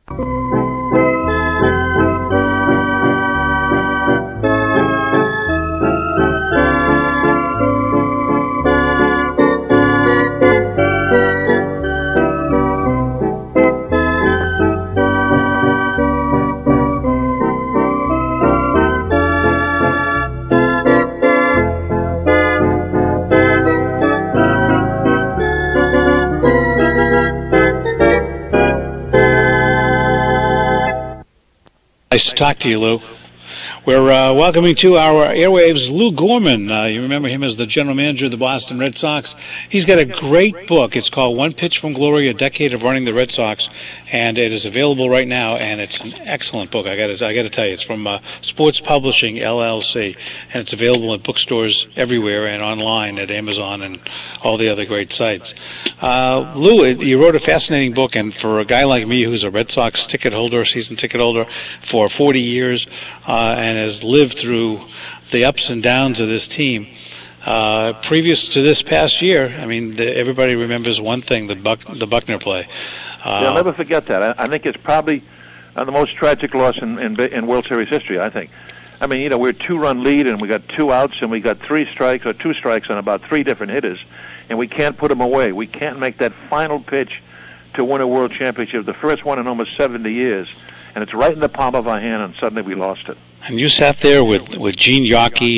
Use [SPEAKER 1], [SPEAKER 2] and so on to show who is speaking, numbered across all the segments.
[SPEAKER 1] Nice to talk to you, Lou. We're welcoming to our airwaves Lou Gorman. You remember him as the general manager of the Boston Red Sox. He's got a great book. It's called One Pitch from Glory, A Decade of Running the Red Sox, and it is available right now, and it's an excellent book. I got to tell you, it's from Sports Publishing, LLC, and it's available at bookstores everywhere and online at Amazon and all the other great sites. Lou, you wrote a fascinating book, and for a guy like me who's a Red Sox ticket holder, season ticket holder for 40 years, and has lived through the ups and downs of this team. Previous to this past year, I mean, everybody remembers one thing, the Buckner play.
[SPEAKER 2] I'll never forget that. I think it's probably the most tragic loss in World Series history, I think. I mean, we're a 2-run lead, and we got 2 outs, and we got 3 strikes, or 2 strikes on about 3 different hitters, and we can't put them away. We can't make that final pitch to win a World Championship, the first one in almost 70 years, and it's right in the palm of our hand, and suddenly we lost it.
[SPEAKER 1] And you sat there with Gene Yawkey,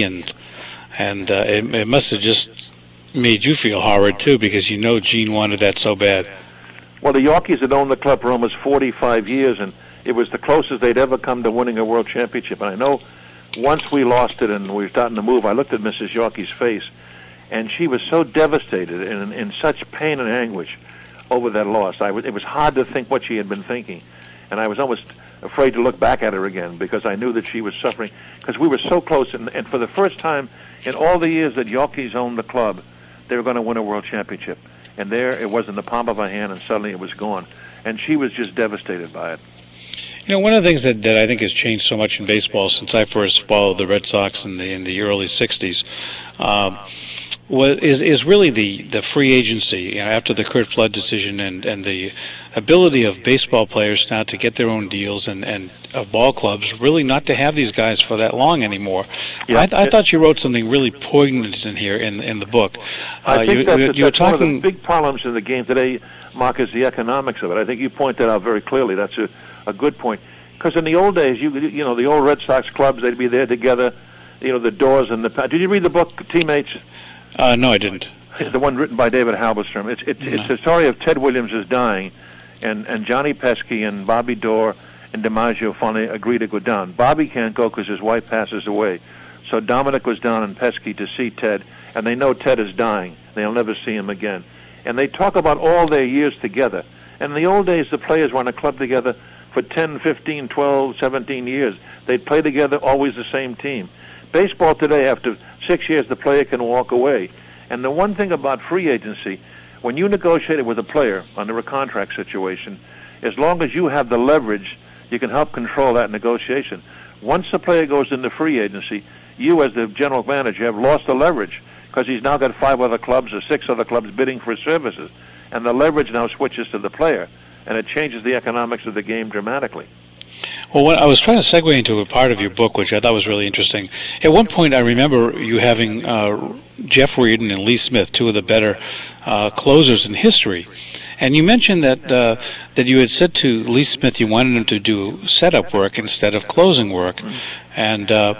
[SPEAKER 1] and it must have just made you feel horrid too, because Gene wanted that so bad.
[SPEAKER 2] Well, the Yankees had owned the club for almost 45 years, and it was the closest they'd ever come to winning a World Championship. And I know once we lost it and we were starting to move, I looked at Mrs. Yawkey's face, and she was so devastated and in such pain and anguish over that loss. It was hard to think what she had been thinking, and I was almost afraid to look back at her again because I knew that she was suffering, because we were so close, and for the first time in all the years that Yankees owned the club, they were going to win a World Championship. And there it was in the palm of her hand, and suddenly it was gone. And she was just devastated by it.
[SPEAKER 1] One of the things that I think has changed so much in baseball since I first followed the Red Sox in the early 60s is really the free agency after the Curt Flood decision and the ability of baseball players now to get their own deals and of ball clubs really not to have these guys for that long anymore. Yeah, I thought you wrote something really poignant in here in the book.
[SPEAKER 2] I think that's one of the big problems in the game today, Mark, is the economics of it. I think you point that out very clearly. That's a good point. Because in the old days, the old Red Sox clubs, they'd be there together, the Doors and the... Did you read the book, Teammates?
[SPEAKER 1] No, I didn't.
[SPEAKER 2] The one written by David Halberstam. It's the story of Ted Williams is dying, and Johnny Pesky and Bobby Doerr and DiMaggio finally agree to go down. Bobby can't go because his wife passes away. So Dominic goes down and Pesky to see Ted, and they know Ted is dying. They'll never see him again. And they talk about all their years together. And in the old days, the players were in a club together for 10, 15, 12, 17 years. They'd play together, always the same team. Baseball today, after 6 years, the player can walk away. And the one thing about free agency, when you negotiate with a player under a contract situation, as long as you have the leverage, you can help control that negotiation. Once the player goes into free agency, you as the general manager have lost the leverage because he's now got 5 other clubs or 6 other clubs bidding for his services. And the leverage now switches to the player, and it changes the economics of the game dramatically.
[SPEAKER 1] Well, I was trying to segue into a part of your book, which I thought was really interesting. At one point, I remember you having Jeff Reardon and Lee Smith, 2 of the better closers in history. And you mentioned that you had said to Lee Smith you wanted him to do setup work instead of closing work. Mm-hmm. And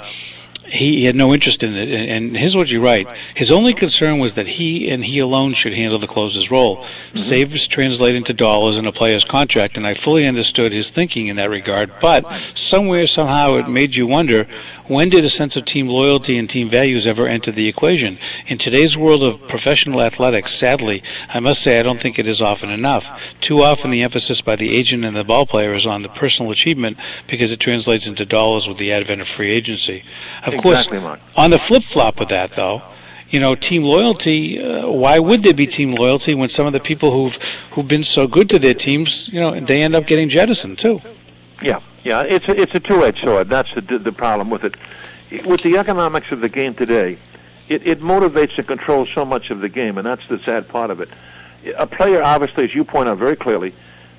[SPEAKER 1] he had no interest in it. And here's what you write. His only concern was that he and he alone should handle the closer's role. Mm-hmm. Saves translate into dollars in a player's contract, and I fully understood his thinking in that regard. But somewhere, somehow, it made you wonder, when did a sense of team loyalty and team values ever enter the equation? In today's world of professional athletics, sadly, I must say I don't think it is often enough. Too often the emphasis by the agent and the ball player is on the personal achievement because it translates into dollars with the advent of free agency. Of course, on the flip-flop of that, though, team loyalty, why would there be team loyalty when some of the people who've been so good to their teams, they end up getting jettisoned, too?
[SPEAKER 2] Yeah, it's a two-edged sword. That's the problem with it. With the economics of the game today, it motivates and controls so much of the game, and that's the sad part of it. A player, obviously, as you point out very clearly,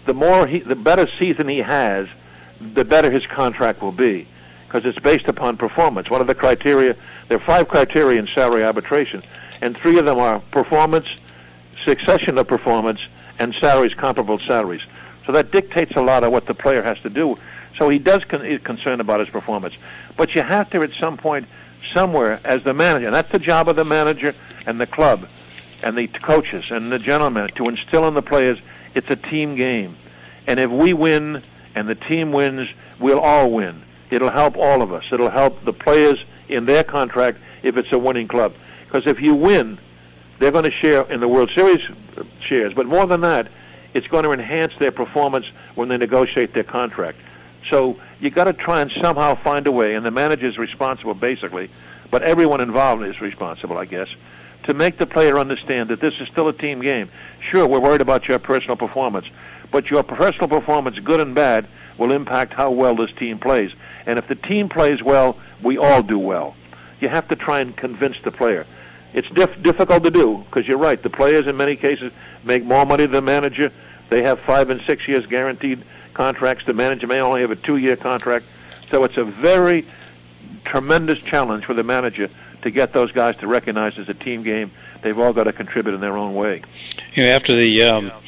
[SPEAKER 2] the better season he has, the better his contract will be, because it's based upon performance. One of the criteria, there are 5 criteria in salary arbitration, and 3 of them are performance, succession of performance, and salaries, comparable salaries. So that dictates a lot of what the player has to do. So he is concerned about his performance. But you have to, at some point, somewhere, as the manager, and that's the job of the manager and the club and the coaches and the general manager, to instill in the players it's a team game. And if we win and the team wins, we'll all win. It'll help all of us. It'll help the players in their contract if it's a winning club. Because if you win, they're going to share in the World Series shares. But more than that, it's going to enhance their performance when they negotiate their contract. So you got to try and somehow find a way, and the manager is responsible basically, but everyone involved is responsible, I guess, to make the player understand that this is still a team game. Sure, we're worried about your personal performance, but your personal performance, good and bad, will impact how well this team plays. And if the team plays well, we all do well. You have to try and convince the player. It's difficult to do, because you're right. The players, in many cases, make more money than the manager. They have 5 and 6 years guaranteed contracts. The manager may only have a 2-year contract. So it's a very tremendous challenge for the manager to get those guys to recognize it's a team game. They've all got to contribute in their own way.
[SPEAKER 1] You know, after the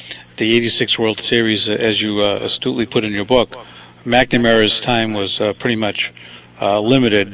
[SPEAKER 1] '86 World Series, as you astutely put in your book, McNamara's time was pretty much limited.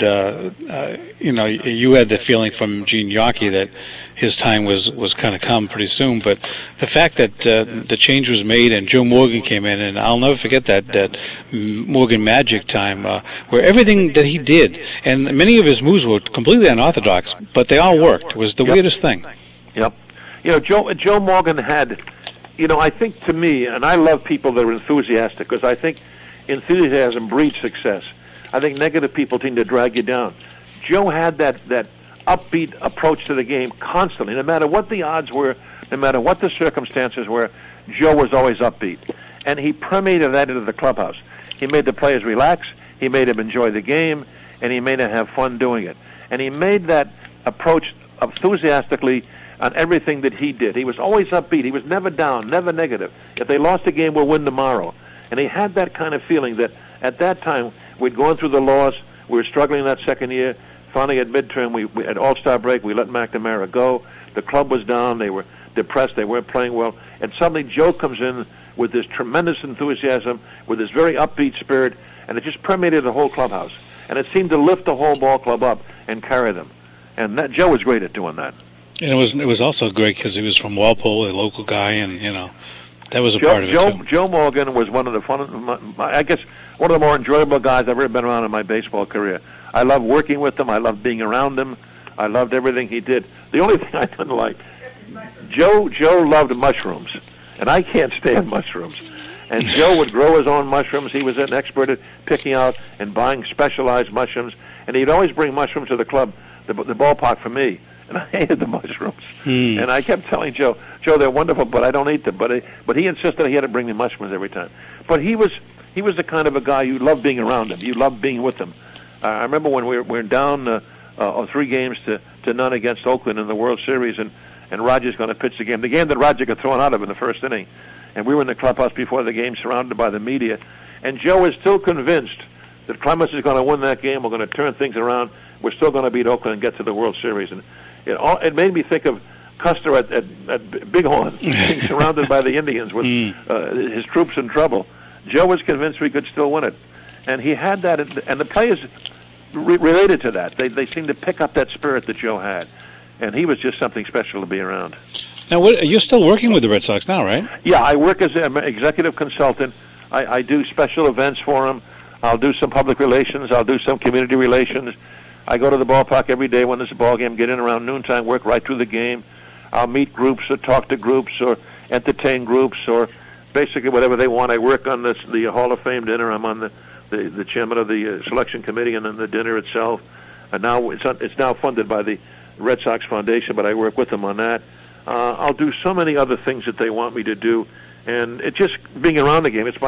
[SPEAKER 1] You know, you had the feeling from Gene Yawkey that his time was kind of come pretty soon. But the fact that the change was made and Joe Morgan came in, and I'll never forget that Morgan Magic time, where everything that he did, and many of his moves were completely unorthodox, but they all worked. It was the weirdest thing.
[SPEAKER 2] Yep. You know, Joe Morgan had, you know, I think to me, and I love people that are enthusiastic, because I think enthusiasm breeds success. I think negative people tend to drag you down. Joe had that upbeat approach to the game constantly. No matter what the odds were, no matter what the circumstances were, Joe was always upbeat. And he permeated that into the clubhouse. He made the players relax, he made them enjoy the game, and he made them have fun doing it. And he made that approach enthusiastically on everything that he did. He was always upbeat. He was never down, never negative. If they lost a game, we'll win tomorrow. And he had that kind of feeling that at that time, we'd gone through the loss. We were struggling that second year. Finally, at midterm, we at All-Star break, we let McNamara go. The club was down. They were depressed. They weren't playing well. And suddenly, Joe comes in with this tremendous enthusiasm, with this very upbeat spirit, and it just permeated the whole clubhouse. And it seemed to lift the whole ball club up and carry them. And Joe was great at doing that.
[SPEAKER 1] And it was also great because he was from Walpole, a local guy, and you know that was a part of it too.
[SPEAKER 2] Joe Morgan was one of the I guess one of the more enjoyable guys I've ever been around in my baseball career. I loved working with him. I loved being around him. I loved everything he did. The only thing I didn't like, Joe loved mushrooms, and I can't stand mushrooms. And Joe would grow his own mushrooms. He was an expert at picking out and buying specialized mushrooms, and he'd always bring mushrooms to the club, the ballpark for me. And I hated the mushrooms. And I kept telling Joe, they're wonderful, but I don't eat them. But he insisted he had to bring me mushrooms every time. But he was the kind of a guy you loved being around him. You loved being with him. I remember when we were down 3 games to none against Oakland in the World Series, and Roger's going to pitch the game that Roger got thrown out of in the first inning. And we were in the clubhouse before the game, surrounded by the media. And Joe is still convinced that Clemens is going to win that game. We're going to turn things around. We're still going to beat Oakland and get to the World Series. And it made me think of Custer at Bighorn, being surrounded by the Indians with his troops in trouble. Joe was convinced we could still win it. And he had that, and the players related to that. They seemed to pick up that spirit that Joe had. And he was just something special to be around.
[SPEAKER 1] Now, you're still working with the Red Sox now, right?
[SPEAKER 2] Yeah, I work as an executive consultant. I do special events for them. I'll do some public relations. I'll do some community relations. I go to the ballpark every day when there's a ball game, get in around noontime, work right through the game. I'll meet groups or talk to groups or entertain groups or basically whatever they want. I work on the Hall of Fame dinner. I'm on the chairman of the selection committee and then the dinner itself. And now it's now funded by the Red Sox Foundation, but I work with them on that. I'll do so many other things that they want me to do. And it's just being around the game. It's my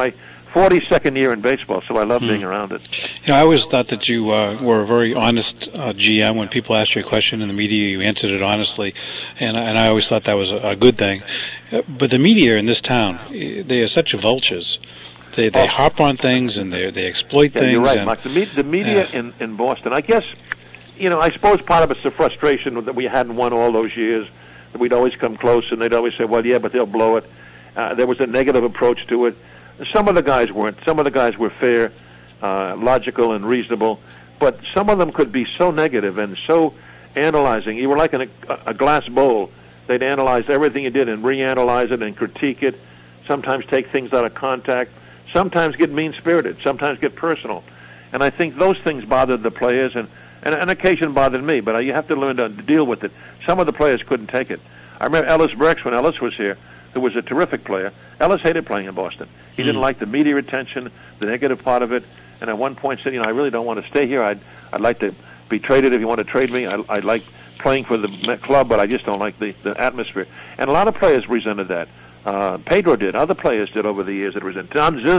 [SPEAKER 2] 42nd year in baseball, so I love being around it.
[SPEAKER 1] You know, I always thought that you were a very honest GM. When people asked you a question in the media, you answered it honestly, and I always thought that was a good thing. But the media in this town, they are such vultures. They harp on things and they exploit things.
[SPEAKER 2] You're right, Mike. The media in Boston, I guess, you know, I suppose part of it's the frustration that we hadn't won all those years, that we'd always come close, and they'd always say, well, yeah, but they'll blow it. There was a negative approach to it. Some of the guys weren't. Some of the guys were fair, logical, and reasonable. But some of them could be so negative and so analyzing. You were like in a glass bowl. They'd analyze everything you did and reanalyze it and critique it, sometimes take things out of contact, sometimes get mean-spirited, sometimes get personal. And I think those things bothered the players, and on occasion bothered me, but you have to learn to deal with it. Some of the players couldn't take it. I remember Ellis Burks, when Ellis was here, who was a terrific player. Ellis hated playing in Boston. He didn't like the media attention, the negative part of it, and at one point said, you know, I really don't want to stay here. I'd like to be traded if you want to trade me. I like playing for the club, but I just don't like the atmosphere. And a lot of players resented that. Pedro did. Other players did over the years that resented.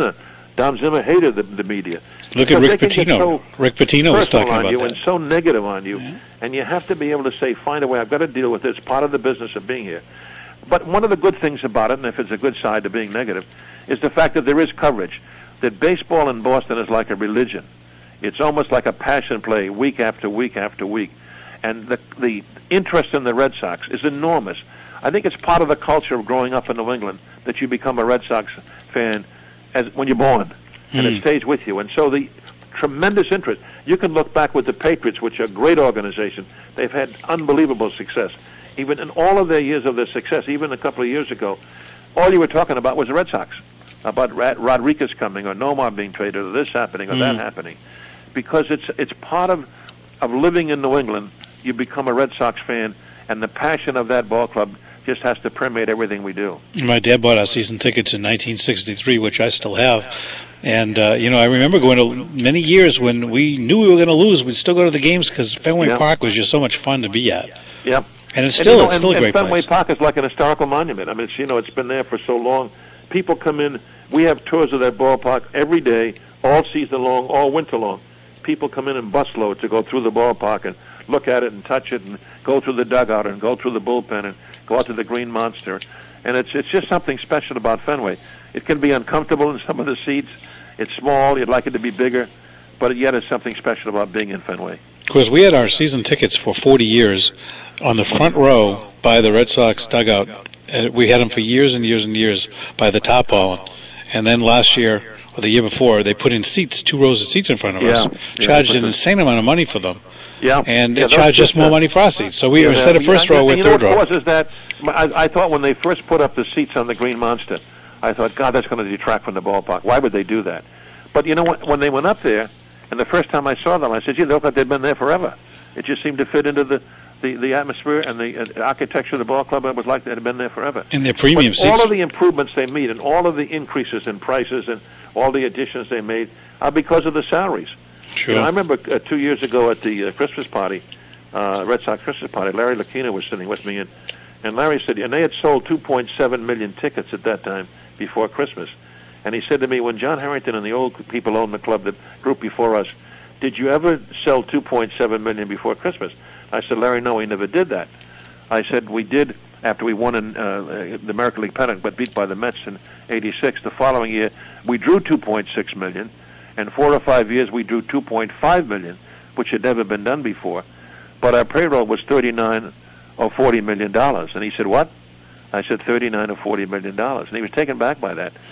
[SPEAKER 2] Dom Zimmer hated the media.
[SPEAKER 1] Look at Rick Pitino. Rick Pitino was talking about
[SPEAKER 2] you
[SPEAKER 1] that.
[SPEAKER 2] And so negative on you. Yeah. And you have to be able to say, find a way. I've got to deal with this. It's part of the business of being here. But one of the good things about it, and if it's a good side to being negative, is the fact that there is coverage. That baseball in Boston is like a religion. It's almost like a passion play week after week after week. And the interest in the Red Sox is enormous. I think it's part of the culture of growing up in New England that you become a Red Sox fan when you're born, and it stays with you. And so the tremendous interest. You can look back with the Patriots, which are a great organization. They've had unbelievable success. Even in all of their years of their success, even a couple of years ago, all you were talking about was the Red Sox, about Rodriguez coming, or Nomar being traded, or this happening, or that happening. Because it's part of living in New England. You become a Red Sox fan, and the passion of that ball club just has to permeate everything we do.
[SPEAKER 1] My dad bought our season tickets in 1963, which I still have. And, you know, I remember going to many years when we knew we were going to lose, we'd still go to the games because Fenway Park was just so much fun to be at.
[SPEAKER 2] Yep.
[SPEAKER 1] And it's still a great
[SPEAKER 2] Fenway
[SPEAKER 1] place.
[SPEAKER 2] Park is like an historical monument. I mean, it's been there for so long. People come in. We have tours of that ballpark every day, all season long, all winter long. People come in busloads to go through the ballpark and look at it and touch it and go through the dugout and go through the bullpen and go out to the Green Monster. And it's just something special about Fenway. It can be uncomfortable in some of the seats. It's small. You'd like it to be bigger. But yet it's something special about being in Fenway.
[SPEAKER 1] Of course, we had our season tickets for 40 years on the front row by the Red Sox dugout. We had them for years and years and years by the top hall. And then last year, or the year before, they put in seats, 2 rows of seats in front of us, charged an insane amount of money for them.
[SPEAKER 2] Yeah.
[SPEAKER 1] And it charged us more money for our seats. So we instead of first row, we're third row.
[SPEAKER 2] What causes that? I thought when they first put up the seats on the Green Monster, I thought, God, that's going to detract from the ballpark. Why would they do that? But you know what? When they went up there, and the first time I saw them, I said, gee, they look like they'd been there forever. It just seemed to fit into the atmosphere and the architecture of the ball club. It was like they had been there forever.
[SPEAKER 1] And their premium seats.
[SPEAKER 2] All of the improvements they made and all of the increases in prices and all the additions they made are because of the salaries.
[SPEAKER 1] Sure.
[SPEAKER 2] You know, I remember 2 years ago at the Christmas party, Red Sox Christmas party, Larry Lucchino was sitting with me, and Larry said, and they had sold 2.7 million tickets at that time before Christmas. And he said to me, when John Harrington and the old people owned the club, the group before us, did you ever sell 2.7 million before Christmas? I said, Larry, no, we never did that. I said, we did after we won in the American League pennant, but beat by the Mets in '86. The following year, we drew 2.6 million. And 4 or 5 years, we drew 2.5 million, which had never been done before. But our payroll was $39 or $40 million. And he said, what? I said, $39 or $40 million. And he was taken back by that.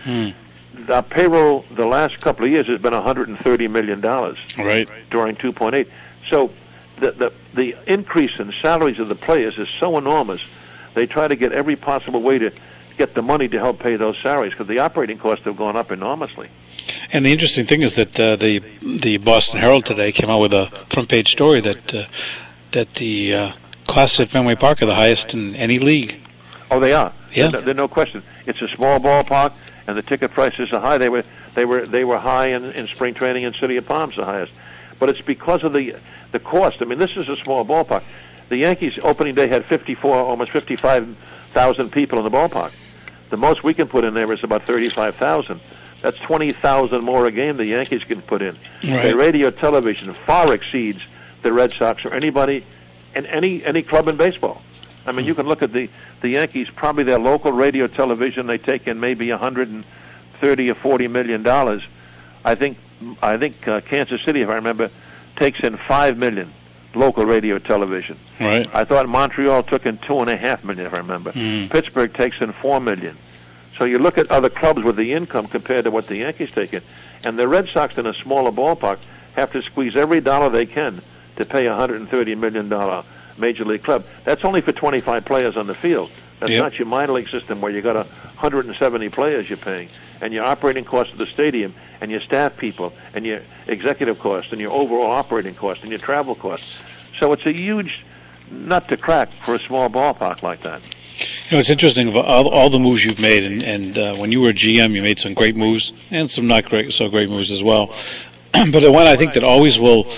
[SPEAKER 2] Our payroll the last couple of years has been $130 million during 2.8. So the increase in salaries of the players is so enormous. They try to get every possible way to get the money to help pay those salaries because the operating costs have gone up enormously.
[SPEAKER 1] And the interesting thing is that the Boston Herald today came out with a front-page story that the costs at Fenway Park are the highest in any league.
[SPEAKER 2] Oh, they are.
[SPEAKER 1] Yeah,
[SPEAKER 2] there's no question. It's a small ballpark, and the ticket prices are high. They were high in spring training in City of Palms, the highest. But it's because of the cost. I mean, this is a small ballpark. The Yankees opening day had almost 55,000 people in the ballpark. The most we can put in there is about 35,000. That's 20,000 more a game the Yankees can put in.
[SPEAKER 1] Right.
[SPEAKER 2] Their radio television far exceeds the Red Sox or anybody in any club in baseball. I mean, you can look at the Yankees, probably their local radio television, they take in maybe 130 or 40 million dollars. I think Kansas City, if I remember, takes in 5 million local radio television.
[SPEAKER 1] Right.
[SPEAKER 2] I thought Montreal took in 2.5 million, if I remember. Pittsburgh takes in 4 million. So you look at other clubs with the income compared to what the Yankees take in, and the Red Sox in a smaller ballpark have to squeeze every dollar they can to pay a $130 million Major League club. That's only for 25 players on the field. That's not your minor league system where you got 170 players you're paying, and your operating costs of the stadium, and your staff people, and your executive costs, and your overall operating costs, and your travel costs. So it's a huge nut to crack for a small ballpark like that.
[SPEAKER 1] You know, it's interesting, all the moves you've made, and when you were GM, you made some great moves, and some not so great moves as well. But the one I think that always will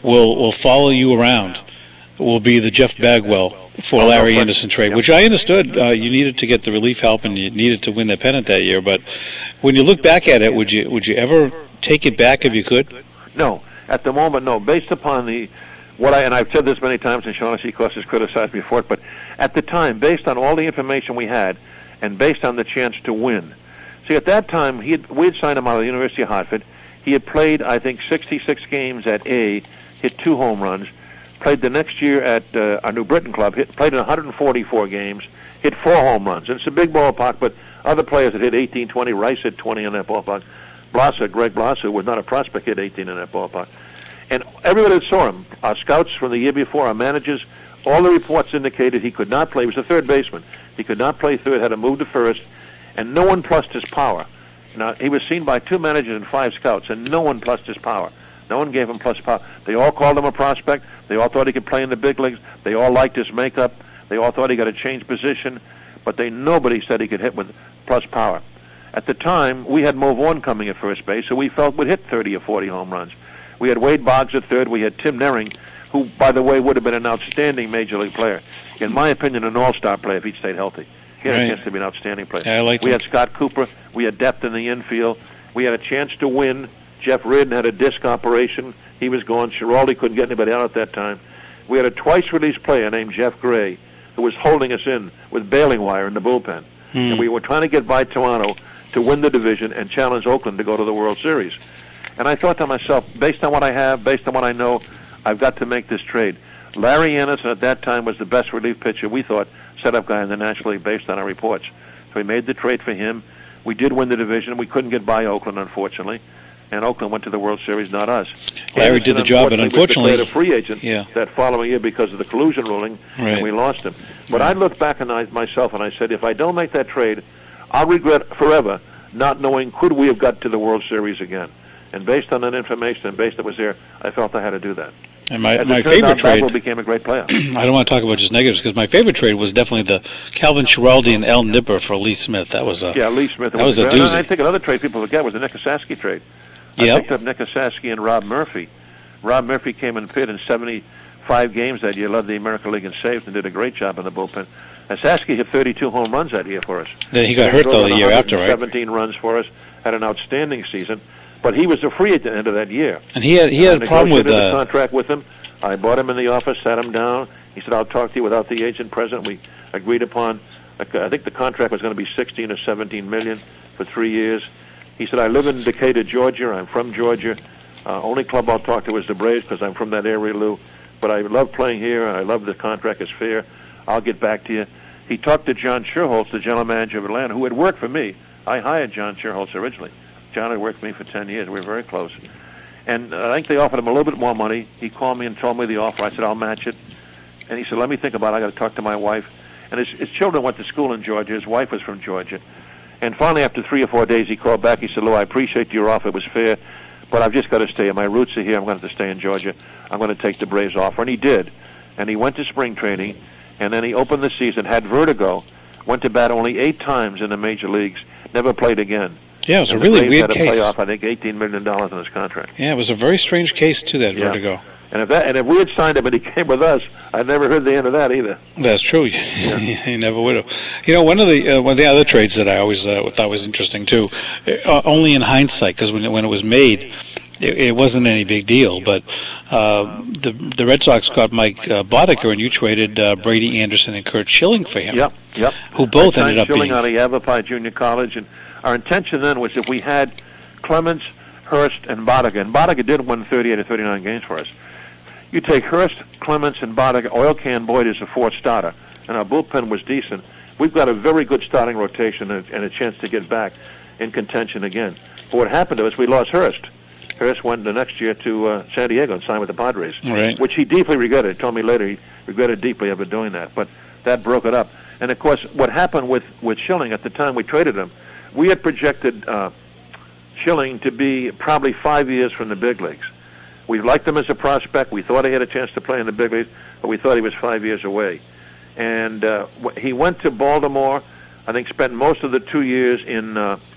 [SPEAKER 1] follow you around will be the Jeff Bagwell for Larry Anderson trade, which I understood you needed to get the relief help and you needed to win the pennant that year. But when you look back at it, would you ever take it back if you could?
[SPEAKER 2] No, at the moment, no. Based upon and I've said this many times, and Shaughnessy, of course, has criticized me for it, but at the time, based on all the information we had, and based on the chance to win. See, at that time, we had signed him out of the University of Hartford. He had played, I think, 66 games at A, hit 2 home runs, played the next year at our New Britain club, played in 144 games, hit 4 home runs. And it's a big ballpark, but other players that hit 18, 20, Rice hit 20 in that ballpark. Greg Blasa, was not a prospect, hit 18 in that ballpark. And everybody that saw him, our scouts from the year before, our managers, all the reports indicated he could not play. He was a third baseman. He could not play third, had to move to first, and no one plussed his power. Now, he was seen by 2 managers and 5 scouts, and no one plussed his power. No one gave him plus power. They all called him a prospect. They all thought he could play in the big leagues. They all liked his makeup. They all thought he got to change position, but nobody said he could hit with plus power. At the time, we had Mo Vaughn coming at first base, so we felt would hit 30 or 40 home runs. We had Wade Boggs at third. We had Tim Nehring, who, by the way, would have been an outstanding Major League player. In my opinion, an all-star player if he'd stayed healthy. He had a chance to be an outstanding player.
[SPEAKER 1] Yeah,
[SPEAKER 2] we had Scott Cooper. We had depth in the infield. We had a chance to win. Jeff Reardon had a disc operation. He was gone. Schiraldi couldn't get anybody out at that time. We had a twice-released player named Jeff Gray who was holding us in with baling wire in the bullpen. And we were trying to get by Toronto to win the division and challenge Oakland to go to the World Series. And I thought to myself, based on what I have, based on what I know, I've got to make this trade. Larry Anderson at that time was the best relief pitcher, we thought, setup guy in the National League based on our reports. So we made the trade for him. We did win the division. We couldn't get by Oakland, unfortunately. And Oakland went to the World Series, not us.
[SPEAKER 1] Larry did the job, but unfortunately,
[SPEAKER 2] we declared a free agent that following year because of the collusion ruling, and we lost him. But I looked back at myself and I said, if I don't make that trade, I'll regret forever not knowing could we have got to the World Series again. And based on that information and based on what was there, I felt I had to do that.
[SPEAKER 1] And my favorite trade,
[SPEAKER 2] Bagwell became a great player.
[SPEAKER 1] I don't want to talk about just negatives because my favorite trade was definitely the Calvin Schiraldi and Al Nipper for Lee Smith. That was a
[SPEAKER 2] Lee Smith.
[SPEAKER 1] That was a doozy.
[SPEAKER 2] And I think another trade people forget was the Nick Osaski trade. I picked up Nick Osaski and Rob Murphy. Rob Murphy came in pit in 75 games that year, led the American League in saves, and did a great job in the bullpen. Osaski hit 32 home runs that year for us.
[SPEAKER 1] Then he got hurt though the year after, right?
[SPEAKER 2] 17 runs for us, had an outstanding season. But he was a free agent at the end of that year.
[SPEAKER 1] And he had a problem with
[SPEAKER 2] the contract with him. I brought him in the office, sat him down. He said, "I'll talk to you without the agent present." We agreed upon. I think the contract was going to be 16 or 17 million for 3 years. He said, "I live in Decatur, Georgia. I'm from Georgia. Only club I'll talk to is the Braves because I'm from that area, Lou. But I love playing here, and I love the contract is fair. I'll get back to you." He talked to John Sherholtz, the general manager of Atlanta, who had worked for me. I hired John Sherholtz originally. John had worked for me for 10 years. We were very close. And I think they offered him a little bit more money. He called me and told me the offer. I said, "I'll match it." And he said, "Let me think about it. I got to talk to my wife." And his children went to school in Georgia. His wife was from Georgia. And finally, after 3 or 4 days, he called back. He said, "Lou, I appreciate your offer. It was fair, but I've just got to stay. My roots are here. I'm going to have to stay in Georgia. I'm going to take the Braves offer." And he did. And he went to spring training, and then he opened the season, had vertigo, went to bat only 8 times in the major leagues, never played again.
[SPEAKER 1] Yeah, it was a really weird case.
[SPEAKER 2] Had to pay off, I think, $18 million in his contract.
[SPEAKER 1] Yeah, it was a very strange case, too, that vertigo.
[SPEAKER 2] And if we had signed him and he came with us, I'd never heard the end of that either.
[SPEAKER 1] That's true. Yeah. You never would have. You know, one of the other trades that I always thought was interesting too, only in hindsight, because when it was made, it wasn't any big deal. But the Red Sox got Mike Boddicker, and you traded Brady Anderson and Curt Schilling for him.
[SPEAKER 2] Yep.
[SPEAKER 1] Who both ended up
[SPEAKER 2] Schilling
[SPEAKER 1] being
[SPEAKER 2] out of Yavapai Junior College, and our intention then was if we had Clemens, Hurst, and Boddicker, and Boddicker did win 38 or 39 games for us. You take Hurst, Clemens, and Boddicker. Oil Can Boyd is a fourth starter, and our bullpen was decent. We've got a very good starting rotation and a chance to get back in contention again. But what happened to us, we lost Hurst. Hurst went the next year to San Diego and signed with the Padres,
[SPEAKER 1] right,
[SPEAKER 2] which he deeply regretted. He told me later he regretted deeply ever doing that. But that broke it up. And, of course, what happened with Schilling at the time we traded him, we had projected Schilling to be probably 5 years from the big leagues. We liked him as a prospect. We thought he had a chance to play in the big leagues, but we thought he was 5 years away. And he went to Baltimore, I think spent most of the 2 years in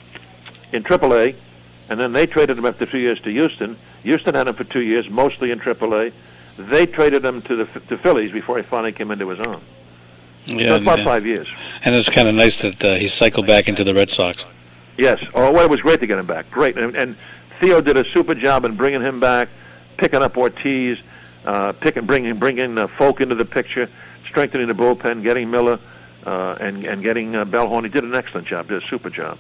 [SPEAKER 2] AAA, and then they traded him after 2 years to Houston. Houston had him for 2 years, mostly in AAA. They traded him to the Phillies before he finally came into his own.
[SPEAKER 1] Yeah,
[SPEAKER 2] so it's about 5 years.
[SPEAKER 1] And it's kind of nice that he cycled back into the Red Sox.
[SPEAKER 2] Yes. Oh, well, it was great to get him back. Great. And Theo did a super job in bringing him back, picking up Ortiz, bringing Folk into the picture, strengthening the bullpen, getting Miller, and getting Bellhorn. He did an excellent job. Did a super job.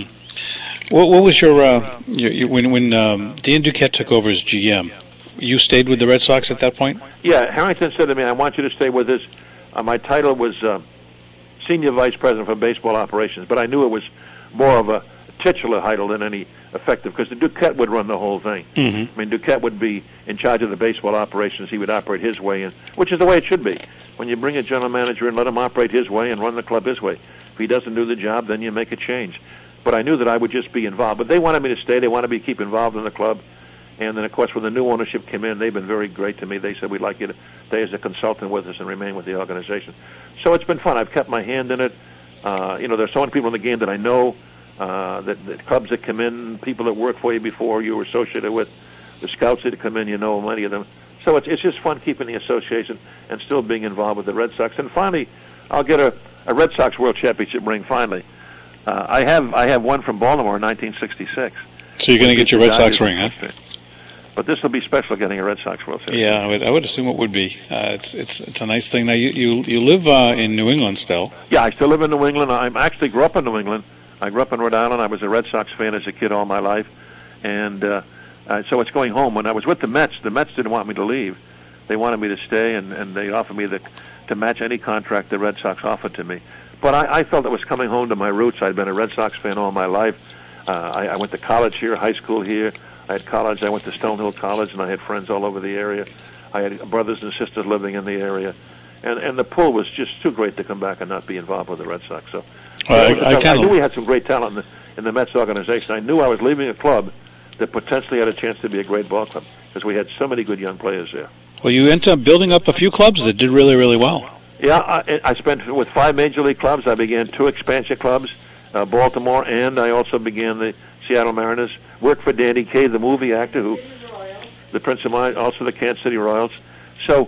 [SPEAKER 1] What was your when Dan Duquette took over as GM? You stayed with the Red Sox at that point?
[SPEAKER 2] Yeah. Harrington said to me, "I want you to stay with us." My title was Senior Vice President for Baseball Operations, but I knew it was more of a titular title than any effective, because Duquette would run the whole thing.
[SPEAKER 1] Mm-hmm.
[SPEAKER 2] I mean, Duquette would be in charge of the baseball operations. He would operate his way, which is the way it should be. When you bring a general manager and let him operate his way and run the club his way. If he doesn't do the job, then you make a change. But I knew that I would just be involved. But they wanted me to stay. They wanted me to keep involved in the club. And then, of course, when the new ownership came in, they've been very great to me. They said, we'd like you to stay as a consultant with us and remain with the organization. So it's been fun. I've kept my hand in it. There's so many people in the game that I know, that clubs that come in, people that work for you before you were associated with, the scouts that come in, you know many of them. So it's just fun keeping the association and still being involved with the Red Sox. And finally, I'll get a Red Sox World Championship ring finally. I have one from Baltimore in 1966.
[SPEAKER 1] So you're going to get your Red Sox ring, huh?
[SPEAKER 2] But this will be special, getting a Red Sox World Series.
[SPEAKER 1] Yeah, I would assume it would be. It's a nice thing. Now you live in New England still.
[SPEAKER 2] Yeah, I still live in New England. I actually grew up in New England. I grew up in Rhode Island. I was a Red Sox fan as a kid all my life, and so it's going home. When I was with the Mets didn't want me to leave. They wanted me to stay, and they offered me to match any contract the Red Sox offered to me. But I felt it was coming home to my roots. I'd been a Red Sox fan all my life. I went to college here, high school here. I had college. I went to Stonehill College, and I had friends all over the area. I had brothers and sisters living in the area, and the pull was just too great to come back and not be involved with the Red Sox. So I knew we had some great talent in the Mets organization. I knew I was leaving a club that potentially had a chance to be a great ball club, because we had so many good young players there.
[SPEAKER 1] Well, you ended up building up a few clubs that did really, really well.
[SPEAKER 2] Yeah, I spent with 5 major league clubs. I began 2 expansion clubs, Baltimore, and I also began the Seattle Mariners. Worked for Danny Kaye, the movie actor, the Prince of Mind, also the Kansas City Royals. So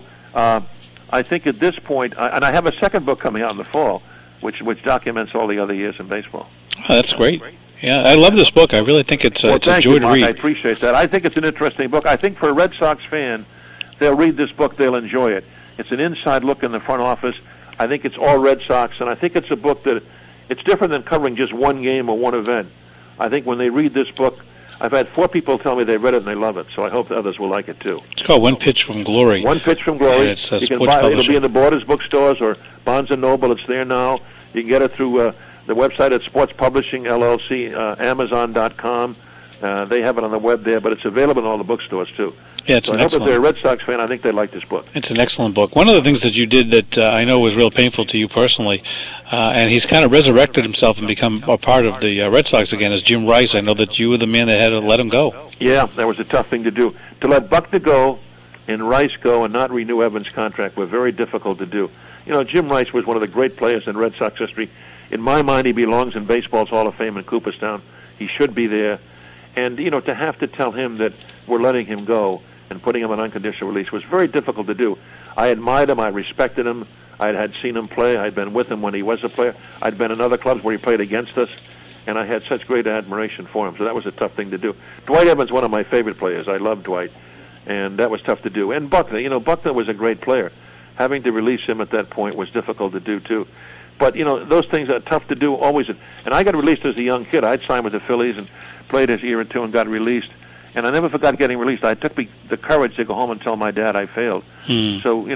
[SPEAKER 2] I think at this point, and I have a second book coming out in the fall, which documents all the other years in baseball.
[SPEAKER 1] Oh, that's great. Yeah, I love this book. I really think it's a joy to read.
[SPEAKER 2] I appreciate that. I think it's an interesting book. I think for a Red Sox fan, they'll read this book, they'll enjoy it. It's an inside look in the front office. I think it's all Red Sox, and I think it's a book that it's different than covering just one game or one event. I think when they read this book, I've had 4 people tell me they read it and they love it, so I hope the others will like it too.
[SPEAKER 1] It's called One Pitch from Glory.
[SPEAKER 2] One Pitch from Glory.
[SPEAKER 1] It's
[SPEAKER 2] you can buy it. It'll be in the Borders bookstores or Barnes & Noble. It's there now. You can get it through the website at Sports Publishing LLC, Amazon.com. They have it on the web there, but it's available in all the bookstores too.
[SPEAKER 1] Yeah, it's
[SPEAKER 2] so I hope if they're a Red Sox fan, I think they'd like this book.
[SPEAKER 1] It's an excellent book. One of the things that you did that I know was real painful to you personally, and he's kind of resurrected himself and become a part of the Red Sox again, is Jim Rice. I know that you were the man that had to let him go.
[SPEAKER 2] Yeah, that was a tough thing to do. To let Buckner go and Rice go and not renew Evans' contract were very difficult to do. You know, Jim Rice was one of the great players in Red Sox history. In my mind, he belongs in baseball's Hall of Fame in Cooperstown. He should be there. And, you know, to have to tell him that we're letting him go and putting him on unconditional release was very difficult to do. I admired him. I respected him. I had seen him play. I'd been with him when he was a player. I'd been in other clubs where he played against us, and I had such great admiration for him. So that was a tough thing to do. Dwight Evans, one of my favorite players. I love Dwight, and that was tough to do. And Buckner, Buckner was a great player. Having to release him at that point was difficult to do, too. But, those things are tough to do always. And I got released as a young kid. I'd signed with the Phillies and played his year or two and got released. And I never forgot getting released. I took the courage to go home and tell my dad I failed. So,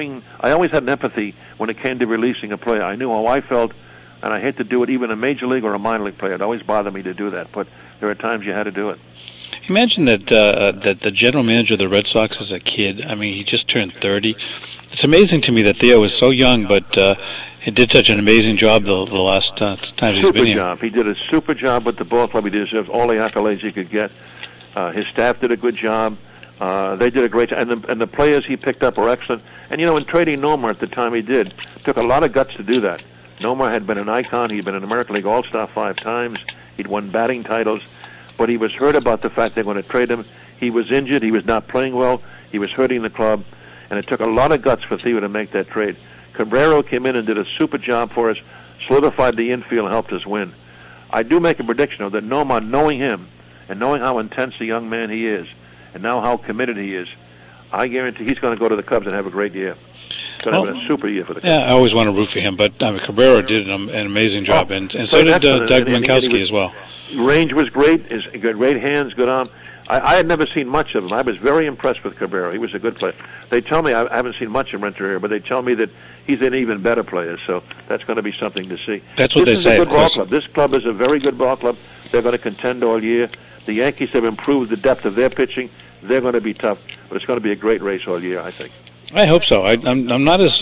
[SPEAKER 2] I always had an empathy when it came to releasing a player. I knew how I felt, and I hate to do it, even a major league or a minor league player. It always bothered me to do that. But there are times you had to do it.
[SPEAKER 1] You mentioned that the general manager of the Red Sox is a kid. I mean, he just turned 30. It's amazing to me that Theo was so young, but he did such an amazing job the last times he's been here.
[SPEAKER 2] Super job. He did a super job with the ball club. He deserves all the accolades he could get. His staff did a good job. They did a great job. And the players he picked up were excellent. And, in trading Nomar at the time he did, took a lot of guts to do that. Nomar had been an icon. He'd been an American League All-Star 5 times. He'd won batting titles. But he was hurt about the fact they were going to trade him. He was injured. He was not playing well. He was hurting the club. And it took a lot of guts for Theo to make that trade. Cabrera came in and did a super job for us, solidified the infield, and helped us win. I do make a prediction, though, that Nomar, knowing him and knowing how intense a young man he is, and now how committed he is, I guarantee he's going to go to the Cubs and have a great year. He's going to have a super year for the Cubs.
[SPEAKER 1] Yeah, I always want to root for him, but Cabrera did an amazing job, and so did Doug Minkowski as well.
[SPEAKER 2] Range was great. His great hands, good arm. I had never seen much of him. I was very impressed with Cabrera. He was a good player. They tell me, I haven't seen much of Renteria, but they tell me that he's an even better player, so that's going to be something to see.
[SPEAKER 1] That's what they say.
[SPEAKER 2] This is a good ball club. This club is a very good ball club. They're going to contend all year. The Yankees have improved the depth of their pitching. They're going to be tough, but it's going to be a great race all year, I think.
[SPEAKER 1] I hope so. I'm not as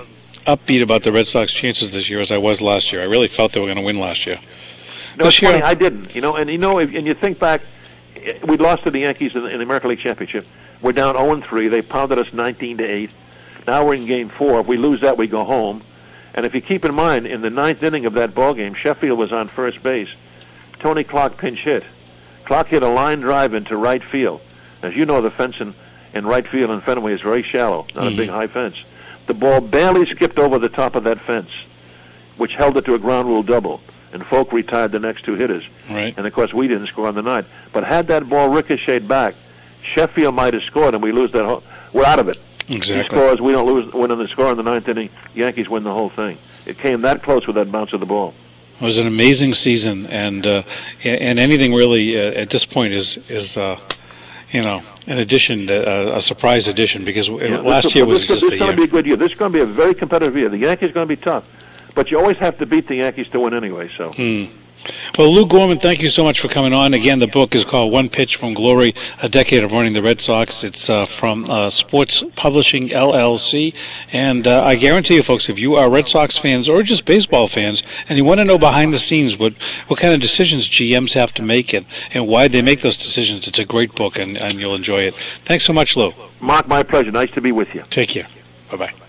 [SPEAKER 1] upbeat about the Red Sox chances this year as I was last year. I really felt they were going to win last year.
[SPEAKER 2] No, it's funny. I didn't. And you think back, we lost to the Yankees in the American League Championship. We're down 0-3. They pounded us 19-8. Now we're in Game 4. If we lose that, we go home. And if you keep in mind, in the ninth inning of that ball game, Sheffield was on first base. Tony Clark pinch hit. Clark hit a line drive into right field. As you know, the fence in right field in Fenway is very shallow, not a big high fence. The ball barely skipped over the top of that fence, which held it to a ground rule double. And Folk retired the next two hitters.
[SPEAKER 1] Right.
[SPEAKER 2] And, of course, we didn't score on the night. But had that ball ricocheted back, Sheffield might have scored, and we lose that whole... We're out of it.
[SPEAKER 1] Exactly.
[SPEAKER 2] He scores, we don't win on the score in the ninth inning. Yankees win the whole thing. It came that close with that bounce of the ball.
[SPEAKER 1] It was an amazing season, and anything really at this point is an addition, a surprise addition, because last year was just the year. This is going to be a good year. This is going to be a very competitive year. The Yankees are going to be tough. But you always have to beat the Yankees to win anyway. So. Well, Lou Gorman, thank you so much for coming on. Again, the book is called One Pitch from Glory, A Decade of Running the Red Sox. It's from Sports Publishing, LLC. And I guarantee you, folks, if you are Red Sox fans or just baseball fans, and you want to know behind the scenes what kind of decisions GMs have to make and why they make those decisions, it's a great book, and you'll enjoy it. Thanks so much, Lou.
[SPEAKER 2] Mark, my pleasure. Nice to be with you.
[SPEAKER 1] Take care. Bye-bye.